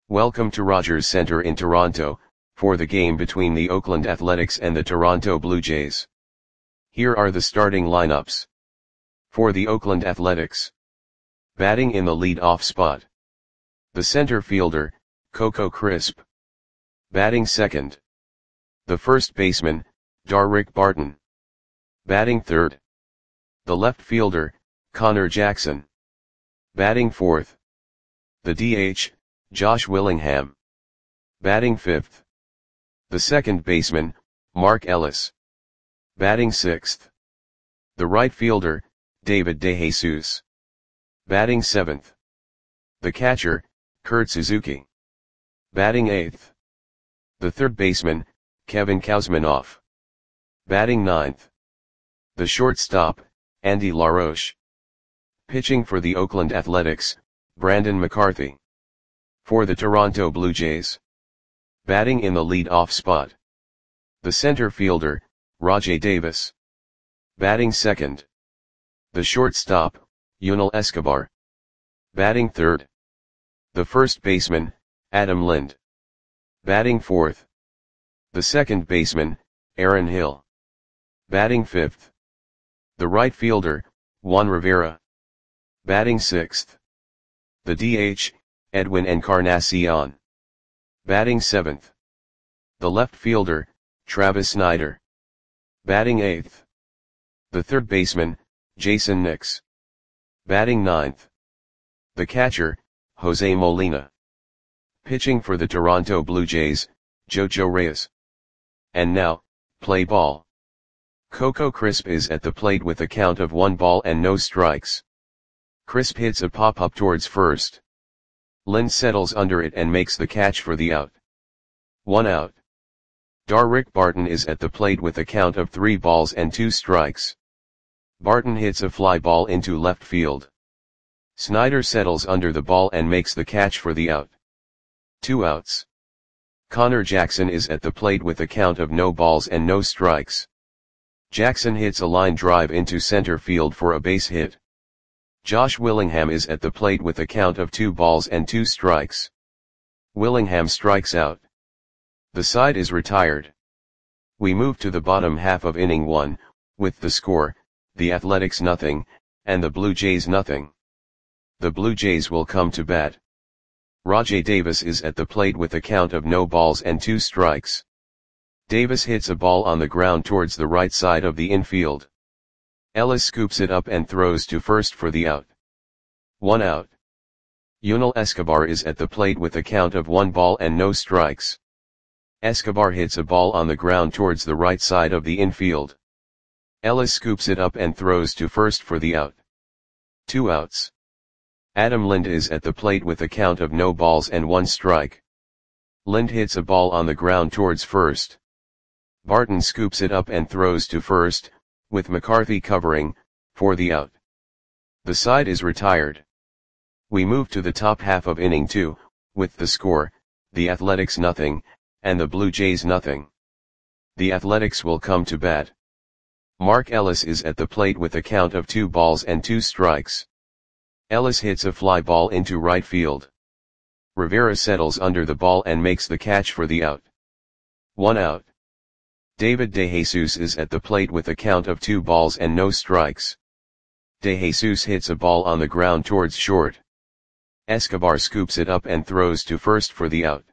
Welcome to Rogers Centre in Toronto, for the game between the Oakland Athletics and the Toronto Blue Jays. Here are the starting lineups. For the Oakland Athletics. Batting in the lead-off spot. The center fielder, Coco Crisp. Batting second. The first baseman, Darrick Barton. Batting third. The left fielder, Connor Jackson. Batting fourth. The DH, Josh Willingham. Batting fifth. The second baseman, Mark Ellis. Batting sixth. The right fielder, David DeJesus. Batting seventh. The catcher, Kurt Suzuki. Batting eighth. The third baseman, Kevin Kouzmanoff. Batting ninth. The shortstop, Andy LaRoche. Pitching for the Oakland Athletics, Brandon McCarthy. For the Toronto Blue Jays. Batting in the lead-off spot. The center fielder, Rajai Davis. Batting second. The shortstop, Yunel Escobar. Batting third. The first baseman, Adam Lind. Batting fourth. The second baseman, Aaron Hill. Batting fifth. The right fielder, Juan Rivera. Batting sixth. The DH, Edwin Encarnacion. Batting seventh. The left fielder, Travis Snider. Batting eighth. The third baseman, Jason Nix. Batting ninth. The catcher, Jose Molina. Pitching for the Toronto Blue Jays, Jojo Reyes. And now, play ball. Coco Crisp is at the plate with a count of 1 ball and no strikes. Crisp hits a pop-up towards first. Lind settles under it and makes the catch for the out. 1 out. Darrick Barton is at the plate with a count of 3 balls and 2 strikes. Barton hits a fly ball into left field. Snider settles under the ball and makes the catch for the out. 2 outs. Connor Jackson is at the plate with a count of no balls and no strikes. Jackson hits a line drive into center field for a base hit. Josh Willingham is at the plate with a count of 2 balls and 2 strikes. Willingham strikes out. The side is retired. We move to the bottom half of inning 1, with the score, the Athletics 0, and the Blue Jays 0. The Blue Jays will come to bat. Rajai Davis is at the plate with a count of no balls and 2 strikes. Davis hits a ball on the ground towards the right side of the infield. Ellis scoops it up and throws to first for the out. 1 out. Yunel Escobar is at the plate with a count of 1 ball and no strikes. Escobar hits a ball on the ground towards the right side of the infield. Ellis scoops it up and throws to first for the out. 2 outs. Adam Lind is at the plate with a count of no balls and 1 strike. Lind hits a ball on the ground towards first. Barton scoops it up and throws to first, with McCarthy covering, for the out. The side is retired. We move to the top half of inning 2, with the score, the Athletics 0, and the Blue Jays 0. The Athletics will come to bat. Mark Ellis is at the plate with a count of 2 balls and 2 strikes. Ellis hits a fly ball into right field. Rivera settles under the ball and makes the catch for the out. 1 out. David DeJesus is at the plate with a count of 2 balls and no strikes. DeJesus hits a ball on the ground towards short. Escobar scoops it up and throws to first for the out.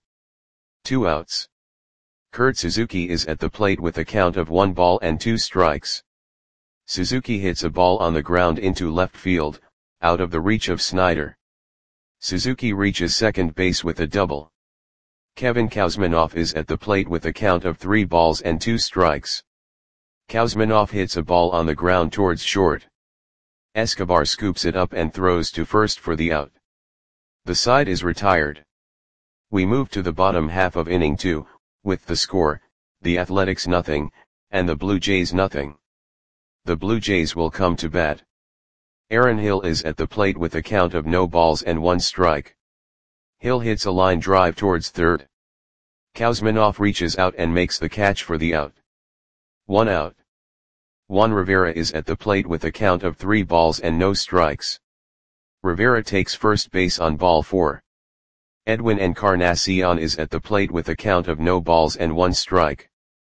2 outs. Kurt Suzuki is at the plate with a count of 1 ball and 2 strikes. Suzuki hits a ball on the ground into left field, out of the reach of Snider. Suzuki reaches second base with a double. Kevin Kouzmanoff is at the plate with a count of 3 balls and 2 strikes. Kouzmanoff hits a ball on the ground towards short. Escobar scoops it up and throws to first for the out. The side is retired. We move to the bottom half of inning 2, with the score, the Athletics 0, and the Blue Jays 0. The Blue Jays will come to bat. Aaron Hill is at the plate with a count of no balls and 1 strike. Hill hits a line drive towards third. Kouzmanoff reaches out and makes the catch for the out. 1 out. Juan Rivera is at the plate with a count of 3 balls and no strikes. Rivera takes first base on ball 4. Edwin Encarnacion is at the plate with a count of no balls and one strike.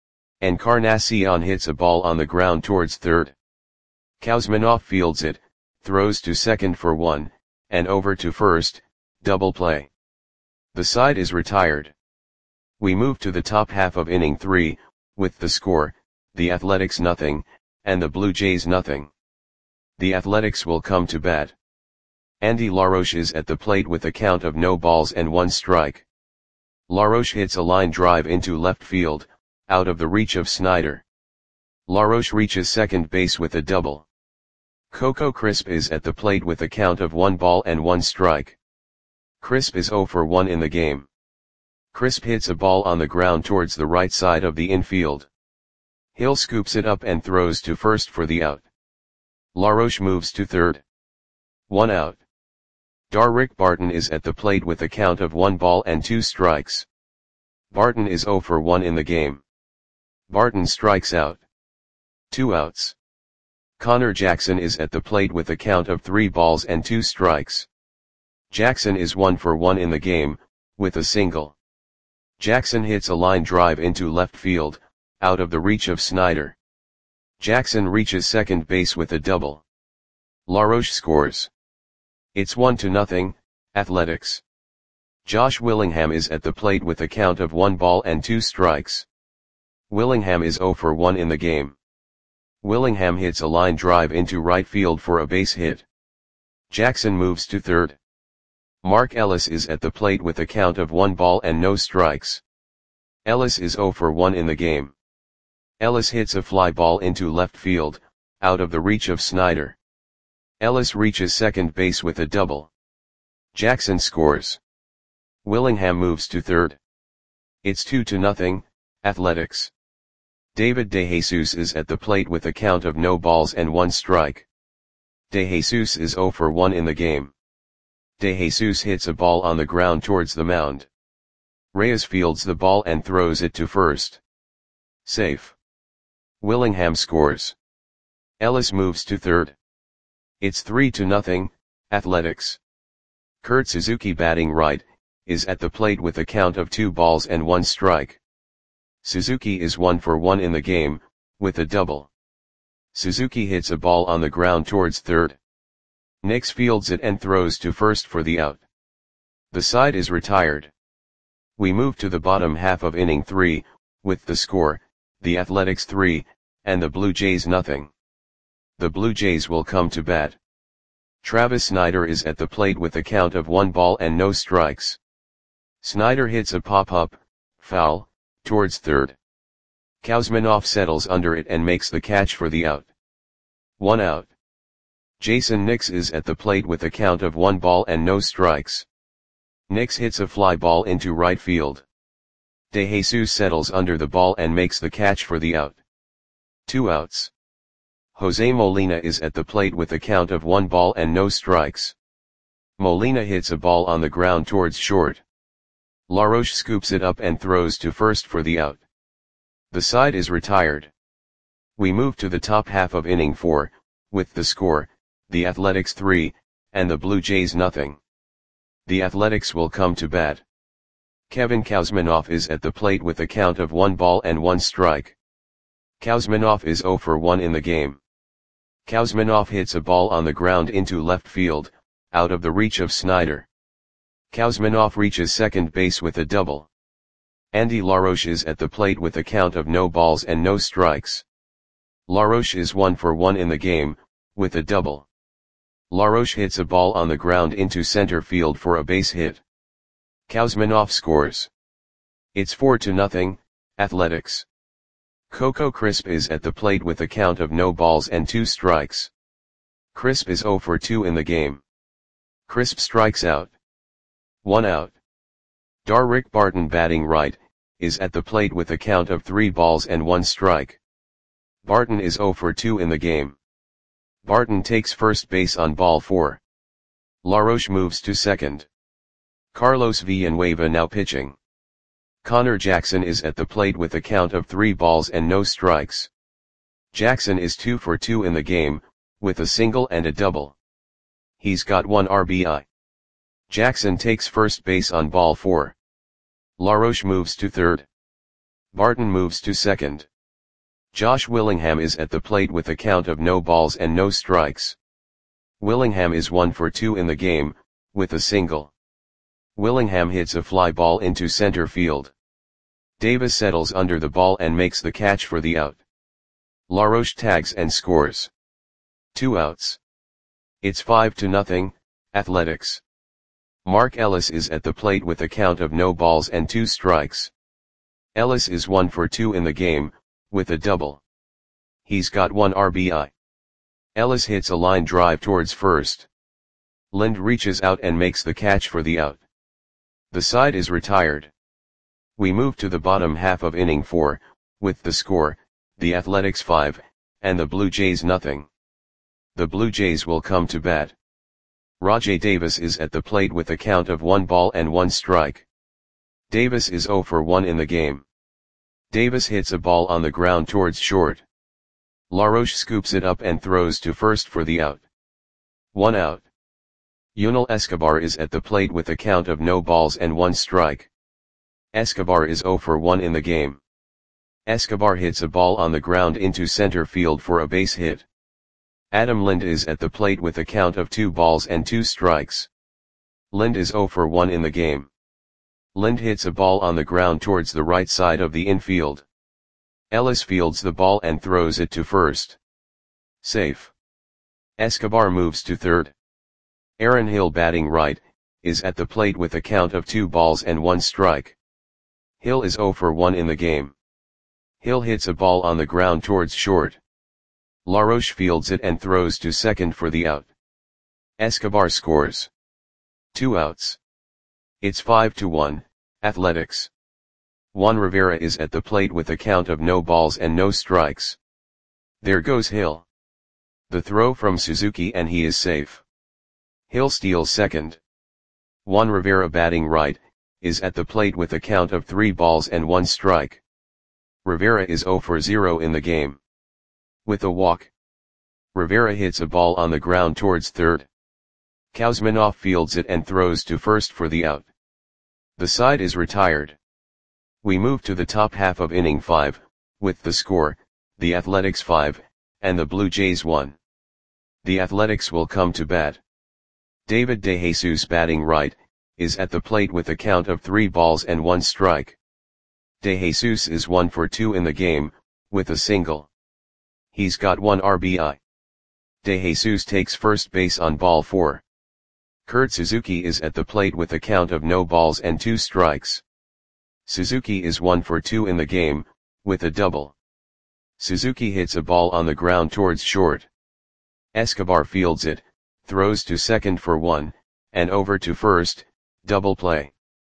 Encarnacion hits a ball on the ground towards third. Kuzminov fields it, throws to second for one, and over to first, double play. The side is retired. We move to the top half of inning 3, with the score, the Athletics nothing, and the Blue Jays nothing. The Athletics will come to bat. Andy LaRoche is at the plate with a count of no balls and one strike. LaRoche hits a line drive into left field, out of the reach of Snyder. LaRoche reaches second base with a double. Coco Crisp is at the plate with a count of 1 ball and 1 strike. Crisp is 0 for 1 in the game. Crisp hits a ball on the ground towards the right side of the infield. Hill scoops it up and throws to first for the out. LaRoche moves to third. 1 out. Darrick Barton is at the plate with a count of 1 ball and 2 strikes. Barton is 0 for 1 in the game. Barton strikes out. 2 outs. Connor Jackson is at the plate with a count of 3 balls and 2 strikes. Jackson is 1 for 1 in the game, with a single. Jackson hits a line drive into left field, out of the reach of Snyder. Jackson reaches second base with a double. LaRoche scores. It's 1-0, Athletics. Josh Willingham is at the plate with a count of 1 ball and 2 strikes. Willingham is 0 for 1 in the game. Willingham hits a line drive into right field for a base hit. Jackson moves to third. Mark Ellis is at the plate with a count of 1 ball and no strikes. Ellis is 0 for 1 in the game. Ellis hits a fly ball into left field, out of the reach of Snyder. Ellis reaches second base with a double. Jackson scores. Willingham moves to third. It's 2-0, Athletics. David DeJesus is at the plate with a count of no balls and 1 strike. DeJesus is 0 for 1 in the game. DeJesus hits a ball on the ground towards the mound. Reyes fields the ball and throws it to first. Safe. Willingham scores. Ellis moves to third. It's 3-0, Athletics. Kurt Suzuki batting right, is at the plate with a count of 2 balls and 1 strike. Suzuki is 1 for 1 in the game, with a double. Suzuki hits a ball on the ground towards third. Nix fields it and throws to first for the out. The side is retired. We move to the bottom half of inning 3, with the score, the Athletics 3, and the Blue Jays nothing. The Blue Jays will come to bat. Travis Snyder is at the plate with a count of 1 ball and no strikes. Snyder hits a pop-up, foul, towards third. Kuzminov settles under it and makes the catch for the out. 1 out. Jason Nix is at the plate with a count of 1 ball and no strikes. Nix hits a fly ball into right field. DeJesus settles under the ball and makes the catch for the out. 2 outs. Jose Molina is at the plate with a count of 1 ball and no strikes. Molina hits a ball on the ground towards short. LaRoche scoops it up and throws to first for the out. The side is retired. We move to the top half of inning 4, with the score, the Athletics 3, and the Blue Jays nothing. The Athletics will come to bat. Kevin Kuzminov is at the plate with a count of 1 ball and 1 strike. Kuzminov is 0 for 1 in the game. Kuzminov hits a ball on the ground into left field, out of the reach of Snyder. Kuzminov reaches second base with a double. Andy LaRoche is at the plate with a count of no balls and no strikes. LaRoche is 1 for 1 in the game, with a double. LaRoche hits a ball on the ground into center field for a base hit. Kuzminov scores. It's 4-0, Athletics. Coco Crisp is at the plate with a count of no balls and 2 strikes. Crisp is 0 for 2 in the game. Crisp strikes out. 1 out. Darrick Barton batting right, is at the plate with a count of 3 balls and 1 strike. Barton is 0 for 2 in the game. Barton takes first base on ball 4. LaRoche moves to second. Carlos Villanueva now pitching. Connor Jackson is at the plate with a count of 3 balls and no strikes. Jackson is 2 for 2 in the game, with a single and a double. He's got 1 RBI. Jackson takes first base on ball 4. LaRoche moves to third. Barton moves to second. Josh Willingham is at the plate with a count of no balls and no strikes. Willingham is 1 for 2 in the game, with a single. Willingham hits a fly ball into center field. Davis settles under the ball and makes the catch for the out. LaRoche tags and scores. 2 outs. It's 5-0, Athletics. Mark Ellis is at the plate with a count of no balls and 2 strikes. Ellis is 1 for 2 in the game, with a double. He's got 1 RBI. Ellis hits a line drive towards first. Lind reaches out and makes the catch for the out. The side is retired. We move to the bottom half of inning 4, with the score, the Athletics 5, and the Blue Jays nothing. The Blue Jays will come to bat. Rajai Davis is at the plate with a count of 1 ball and 1 strike. Davis is 0 for 1 in the game. Davis hits a ball on the ground towards short. LaRoche scoops it up and throws to first for the out. 1 out. Yunel Escobar is at the plate with a count of no balls and 1 strike. Escobar is 0 for 1 in the game. Escobar hits a ball on the ground into center field for a base hit. Adam Lind is at the plate with a count of 2 balls and 2 strikes. Lind is 0 for 1 in the game. Lind hits a ball on the ground towards the right side of the infield. Ellis fields the ball and throws it to first. Safe. Escobar moves to third. Aaron Hill, batting right, is at the plate with a count of 2 balls and 1 strike. Hill is 0 for 1 in the game. Hill hits a ball on the ground towards short. LaRoche fields it and throws to second for the out. Escobar scores. 2 outs. It's 5-1, Athletics. Juan Rivera is at the plate with a count of no balls and no strikes. There goes Hill. The throw from Suzuki and he is safe. Hill steals second. Juan Rivera, batting right, is at the plate with a count of 3 balls and 1 strike. Rivera is 0 for 0 in the game. With a walk, Rivera hits a ball on the ground towards third. Kuzminoff fields it and throws to first for the out. The side is retired. We move to the top half of inning 5, with the score, the Athletics 5, and the Blue Jays 1. The Athletics will come to bat. David DeJesus, batting right, is at the plate with a count of 3 balls and 1 strike. DeJesus is 1 for 2 in the game, with a single. He's got 1 RBI. DeJesus takes first base on ball 4. Kurt Suzuki is at the plate with a count of no balls and 2 strikes. Suzuki is 1 for 2 in the game, with a double. Suzuki hits a ball on the ground towards short. Escobar fields it, throws to second for 1, and over to first, double play.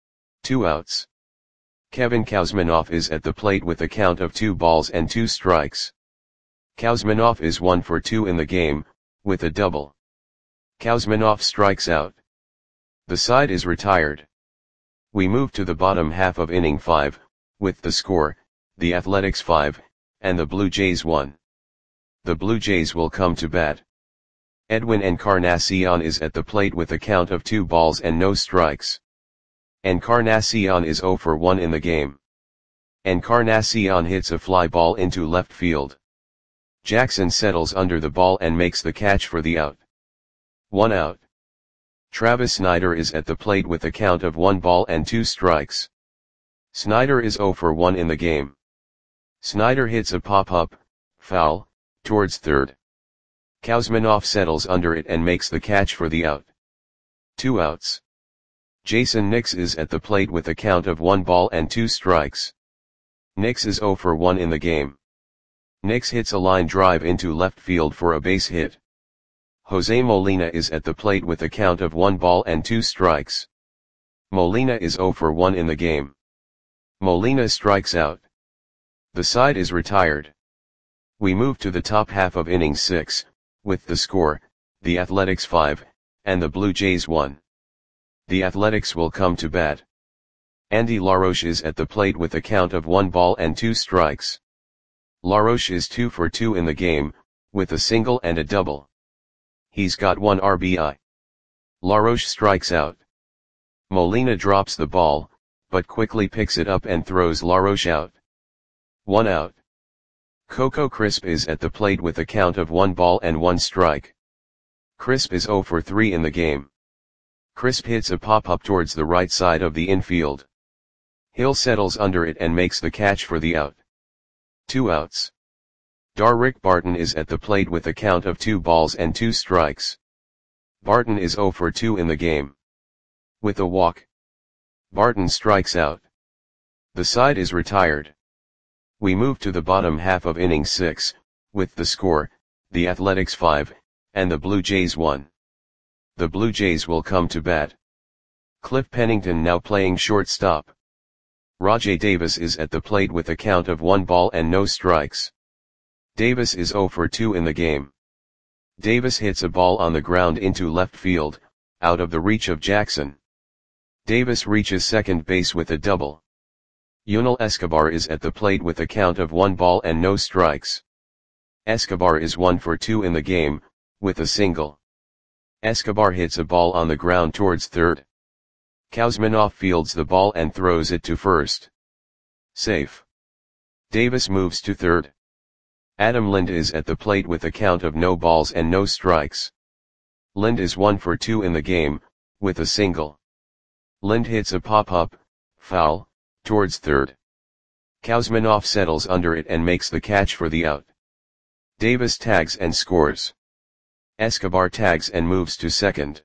2 outs. Kevin Kuzminoff is at the plate with a count of 2 balls and 2 strikes. Kuzminoff is 1 for 2 in the game, with a double. Kuzminoff strikes out. The side is retired. We move to the bottom half of inning 5, with the score, the Athletics 5, and the Blue Jays 1. The Blue Jays will come to bat. Edwin Encarnacion is at the plate with a count of 2 balls and no strikes. Encarnacion is 0 for 1 in the game. Encarnacion hits a fly ball into left field. Jackson settles under the ball and makes the catch for the out. 1 out. Travis Snider is at the plate with a count of 1 ball and 2 strikes. Snider is 0 for 1 in the game. Snider hits a pop-up, foul, towards third. Kuzminoff settles under it and makes the catch for the out. 2 outs. Jason Nix is at the plate with a count of 1 ball and 2 strikes. Nix is 0 for 1 in the game. Nix hits a line drive into left field for a base hit. Jose Molina is at the plate with a count of 1 ball and 2 strikes. Molina is 0 for 1 in the game. Molina strikes out. The side is retired. We move to the top half of inning 6, with the score, the Athletics 5, and the Blue Jays 1. The Athletics will come to bat. Andy LaRoche is at the plate with a count of 1 ball and 2 strikes. LaRoche is 2 for 2 in the game, with a single and a double. He's got 1 RBI. LaRoche strikes out. Molina drops the ball, but quickly picks it up and throws LaRoche out. 1 out. Coco Crisp is at the plate with a count of 1 ball and 1 strike. Crisp is 0 for 3 in the game. Crisp hits a pop-up towards the right side of the infield. Hill settles under it and makes the catch for the out. 2 outs. Darrick Barton is at the plate with a count of 2 balls and 2 strikes. Barton is 0 for 2 in the game. With a walk, Barton strikes out. The side is retired. We move to the bottom half of inning 6, with the score, the Athletics 5, and the Blue Jays 1. The Blue Jays will come to bat. Cliff Pennington now playing shortstop. Rajai Davis is at the plate with a count of 1 ball and no strikes. Davis is 0 for 2 in the game. Davis hits a ball on the ground into left field, out of the reach of Jackson. Davis reaches second base with a double. Yunel Escobar is at the plate with a count of 1 ball and no strikes. Escobar is 1 for 2 in the game, with a single. Escobar hits a ball on the ground towards third. Kuzminoff fields the ball and throws it to first. Safe. Davis moves to third. Adam Lind is at the plate with a count of no balls and no strikes. Lind is 1 for 2 in the game, with a single. Lind hits a pop-up, foul, towards third. Kuzminoff settles under it and makes the catch for the out. Davis tags and scores. Escobar tags and moves to second.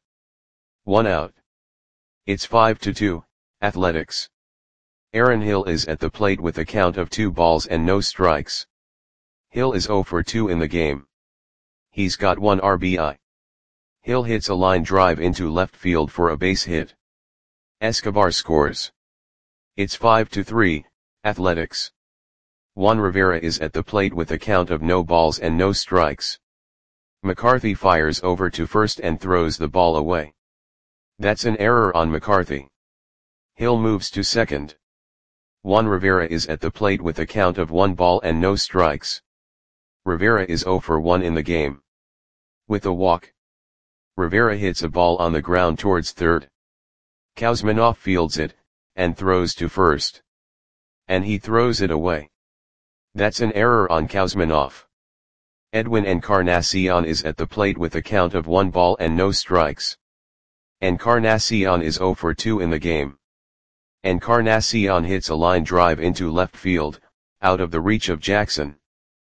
1 out. It's 5-2, Athletics. Aaron Hill is at the plate with a count of 2 balls and no strikes. Hill is 0 for 2 in the game. He's got 1 RBI. Hill hits a line drive into left field for a base hit. Escobar scores. It's 5-3, Athletics. Juan Rivera is at the plate with a count of no balls and no strikes. McCarthy fires over to first and throws the ball away. That's an error on McCarthy. Hill moves to second. Juan Rivera is at the plate with a count of 1 ball and no strikes. Rivera is 0 for 1 in the game. With a walk, Rivera hits a ball on the ground towards third. Kuzminoff fields it, and throws to first. And he throws it away. That's an error on Kuzminoff. Edwin Encarnacion is at the plate with a count of 1 ball and no strikes. Encarnacion is 0 for 2 in the game. Encarnacion hits a line drive into left field, out of the reach of Jackson.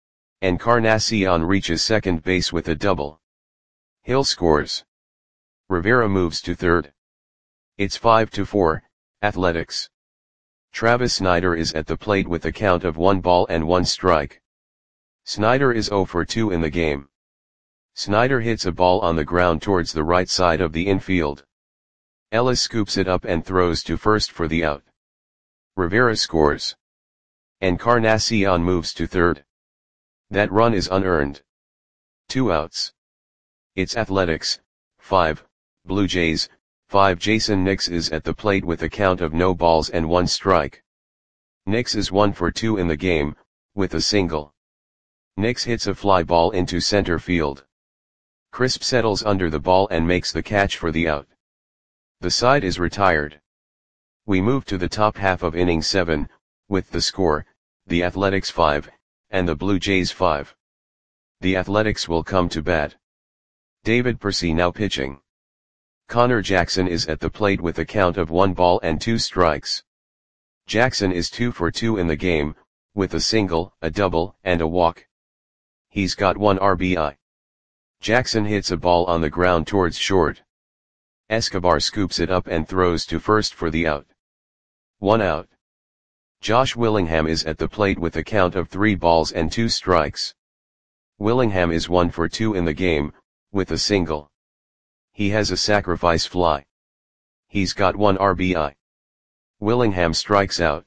Encarnacion reaches second base with a double. Hill scores. Rivera moves to third. It's 5-4, Athletics. Travis Snider is at the plate with a count of 1 ball and 1 strike. Snider is 0 for 2 in the game. Snider hits a ball on the ground towards the right side of the infield. Ellis scoops it up and throws to first for the out. Rivera scores. Encarnacion moves to third. That run is unearned. 2 outs. It's Athletics, 5, Blue Jays, 5. Jason Nix is at the plate with a count of no balls and 1 strike. Nix is 1 for 2 in the game, with a single. Nix hits a fly ball into center field. Crisp settles under the ball and makes the catch for the out. The side is retired. We move to the top half of inning 7, with the score, the Athletics 5, and the Blue Jays 5. The Athletics will come to bat. David Percy now pitching. Connor Jackson is at the plate with a count of 1 ball and 2 strikes. Jackson is 2 for 2 in the game, with a single, a double, and a walk. He's got 1 RBI. Jackson hits a ball on the ground towards short. Escobar scoops it up and throws to first for the out. 1 out. Josh Willingham is at the plate with a count of 3 balls and 2 strikes. Willingham is 1 for 2 in the game, with a single. He has a sacrifice fly. He's got 1 RBI. Willingham strikes out.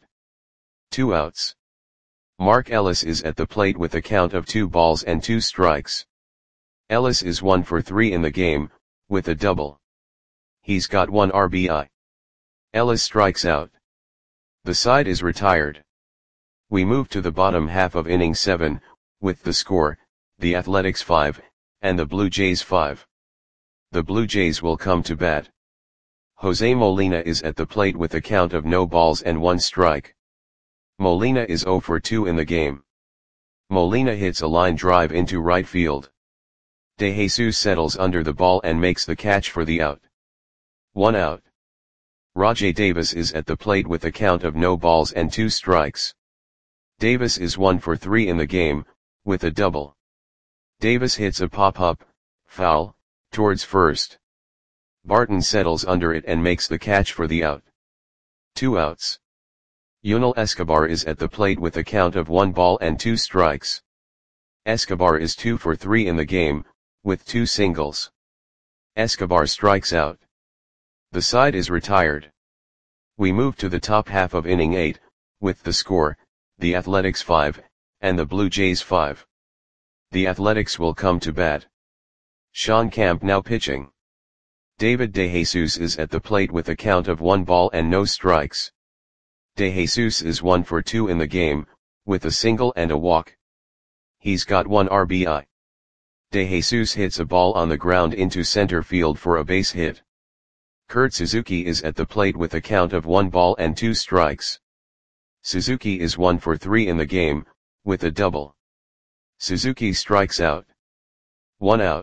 2 outs. Mark Ellis is at the plate with a count of 2 balls and 2 strikes. Ellis is 1 for 3 in the game, with a double. He's got 1 RBI. Ellis strikes out. The side is retired. We move to the bottom half of inning 7, with the score, the Athletics 5, and the Blue Jays 5. The Blue Jays will come to bat. Jose Molina is at the plate with a count of no balls and 1 strike. Molina is 0 for 2 in the game. Molina hits a line drive into right field. De Jesus settles under the ball and makes the catch for the out. 1 out. Rajai Davis is at the plate with a count of no balls and 2 strikes. Davis is 1 for 3 in the game, with a double. Davis hits a pop-up, foul, towards first. Barton settles under it and makes the catch for the out. 2 outs. Yunel Escobar is at the plate with a count of 1 ball and 2 strikes. Escobar is 2 for 3 in the game, with 2 singles. Escobar strikes out. The side is retired. We move to the top half of inning 8, with the score, the Athletics 5, and the Blue Jays 5. The Athletics will come to bat. Sean Camp now pitching. David De Jesus is at the plate with a count of 1 ball and no strikes. De Jesus is 1 for 2 in the game, with a single and a walk. He's got 1 RBI. De Jesus hits a ball on the ground into center field for a base hit. Kurt Suzuki is at the plate with a count of 1 ball and 2 strikes. Suzuki is 1 for 3 in the game, with a double. Suzuki strikes out. 1 out.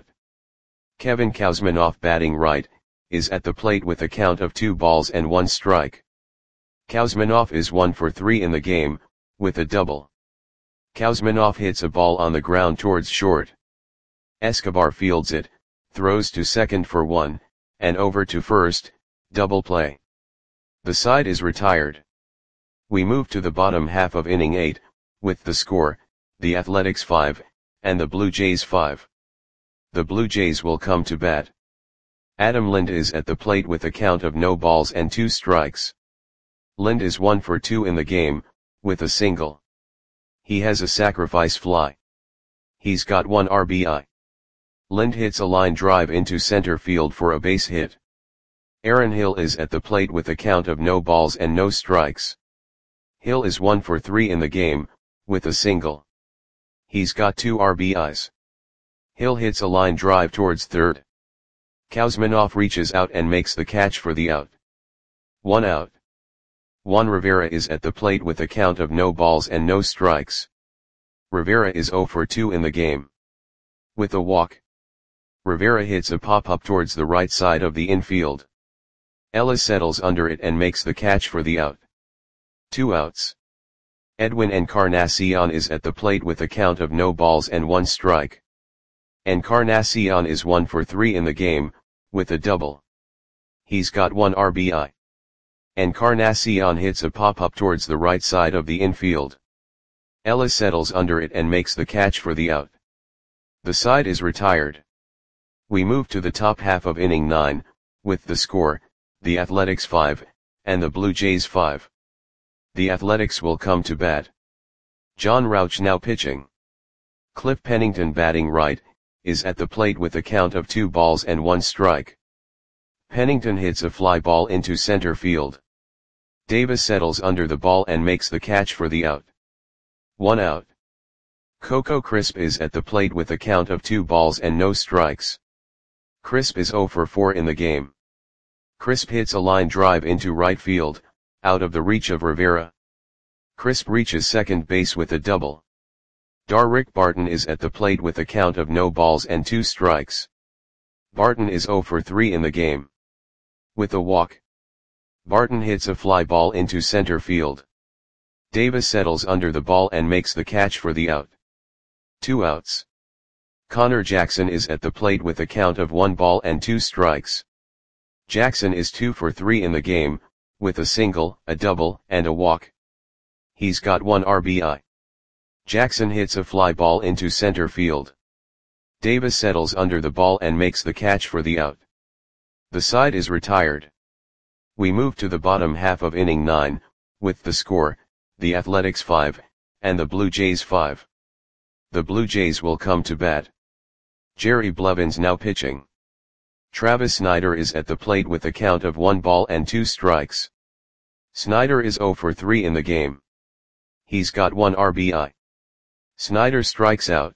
Kevin Kuzminoff batting right, is at the plate with a count of 2 balls and 1 strike. Kuzminoff is 1 for 3 in the game, with a double. Kuzminoff hits a ball on the ground towards short. Escobar fields it, throws to second for 1, and over to first, double play. The side is retired. We move to the bottom half of inning 8, with the score, the Athletics 5, and the Blue Jays 5. The Blue Jays will come to bat. Adam Lind is at the plate with a count of no balls and 2 strikes. Lind is 1 for 2 in the game, with a single. He has a sacrifice fly. He's got 1 RBI. Lind hits a line drive into center field for a base hit. Aaron Hill is at the plate with a count of no balls and no strikes. Hill is 1 for 3 in the game, with a single. He's got 2 RBIs. Hill hits a line drive towards third. Kuzminoff reaches out and makes the catch for the out. 1 out. Juan Rivera is at the plate with a count of no balls and no strikes. Rivera is 0 for 2 in the game. With a walk. Rivera hits a pop-up towards the right side of the infield. Ellis settles under it and makes the catch for the out. 2 outs. Edwin Encarnacion is at the plate with a count of no balls and 1 strike. Encarnacion is 1 for 3 in the game, with a double. He's got 1 RBI. Encarnacion hits a pop-up towards the right side of the infield. Ellis settles under it and makes the catch for the out. The side is retired. We move to the top half of inning 9, with the score, the Athletics 5, and the Blue Jays 5. The Athletics will come to bat. John Rauch now pitching. Cliff Pennington batting right, is at the plate with a count of 2 balls and 1 strike. Pennington hits a fly ball into center field. Davis settles under the ball and makes the catch for the out. 1 out. Coco Crisp is at the plate with a count of 2 balls and no strikes. Crisp is 0 for 4 in the game. Crisp hits a line drive into right field, out of the reach of Rivera. Crisp reaches second base with a double. Darrick Barton is at the plate with a count of no balls and 2 strikes. Barton is 0 for 3 in the game. With a walk. Barton hits a fly ball into center field. Davis settles under the ball and makes the catch for the out. 2 outs. Connor Jackson is at the plate with a count of 1 ball and 2 strikes. Jackson is 2 for 3 in the game, with a single, a double, and a walk. He's got 1 RBI. Jackson hits a fly ball into center field. Davis settles under the ball and makes the catch for the out. The side is retired. We move to the bottom half of inning 9, with the score, the Athletics 5, and the Blue Jays 5. The Blue Jays will come to bat. Jerry Blevins now pitching. Travis Snider is at the plate with a count of 1 ball and 2 strikes. Snider is 0 for 3 in the game. He's got 1 RBI. Snider strikes out.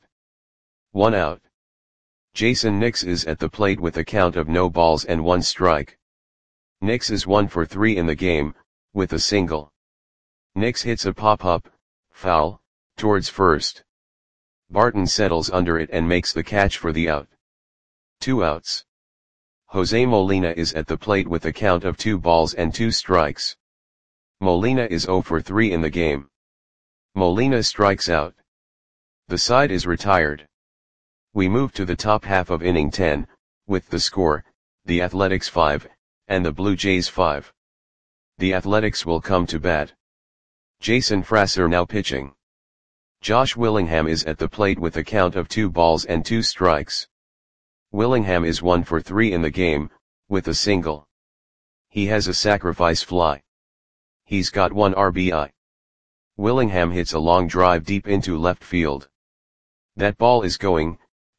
1 out. Jason Nix is at the plate with a count of no balls and 1 strike. Nix is 1 for 3 in the game, with a single. Nix hits a pop-up, foul, towards first. Barton settles under it and makes the catch for the out. 2 outs. Jose Molina is at the plate with a count of 2 balls and 2 strikes. Molina is 0 for 3 in the game. Molina strikes out. The side is retired. We move to the top half of inning 10, with the score, the Athletics 5, and the Blue Jays 5. The Athletics will come to bat. Jason Frasser now pitching. Josh Willingham is at the plate with a count of 2 balls and 2 strikes. Willingham is 1 for 3 in the game, with a single. He has a sacrifice fly. He's got 1 RBI. Willingham hits a long drive deep into left field. That ball is going,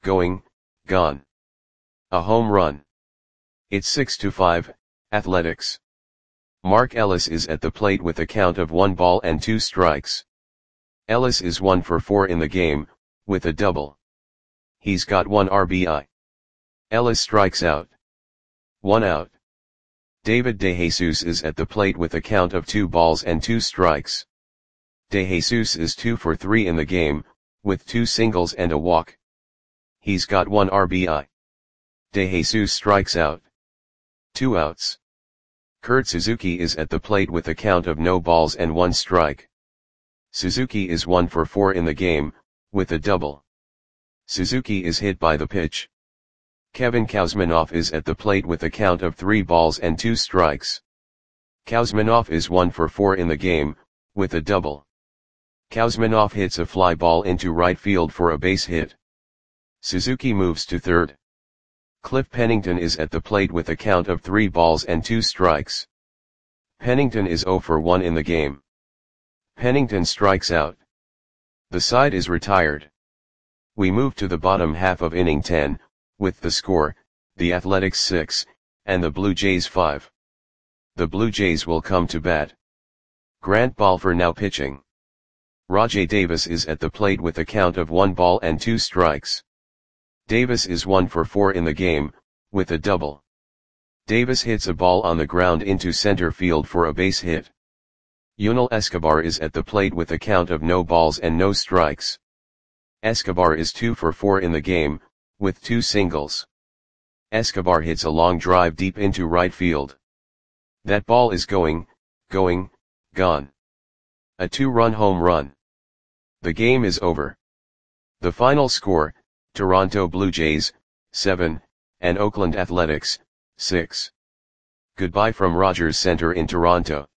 gone. A home run. It's 6-5, Athletics. Mark Ellis is at the plate with a count of 1 ball and 2 strikes. Ellis is 1 for 4 in the game, with a double. He's got 1 RBI. Ellis strikes out. 1 out. David DeJesus is at the plate with a count of 2 balls and 2 strikes. DeJesus is 2 for 3 in the game, with 2 singles and a walk. He's got 1 RBI. DeJesus strikes out. 2 outs. Kurt Suzuki is at the plate with a count of no balls and 1 strike. Suzuki is 1 for 4 in the game, with a double. Suzuki is hit by the pitch. Kevin Kuzminoff is at the plate with a count of 3 balls and 2 strikes. Kuzminoff is 1 for 4 in the game, with a double. Kuzminoff hits a fly ball into right field for a base hit. Suzuki moves to third. Cliff Pennington is at the plate with a count of 3 balls and 2 strikes. Pennington is 0 for 1 in the game. Pennington strikes out. The side is retired. We move to the bottom half of inning 10, with the score, the Athletics 6, and the Blue Jays 5. The Blue Jays will come to bat. Grant Balfour now pitching. Rajai Davis is at the plate with a count of 1 ball and 2 strikes. Davis is 1 for 4 in the game, with a double. Davis hits a ball on the ground into center field for a base hit. Yunel Escobar is at the plate with a count of no balls and no strikes. Escobar is 2 for 4 in the game, with 2 singles. Escobar hits a long drive deep into right field. That ball is going, gone. A 2-run home run. The game is over. The final score, Toronto Blue Jays, 7, and Oakland Athletics, 6. Goodbye from Rogers Center in Toronto.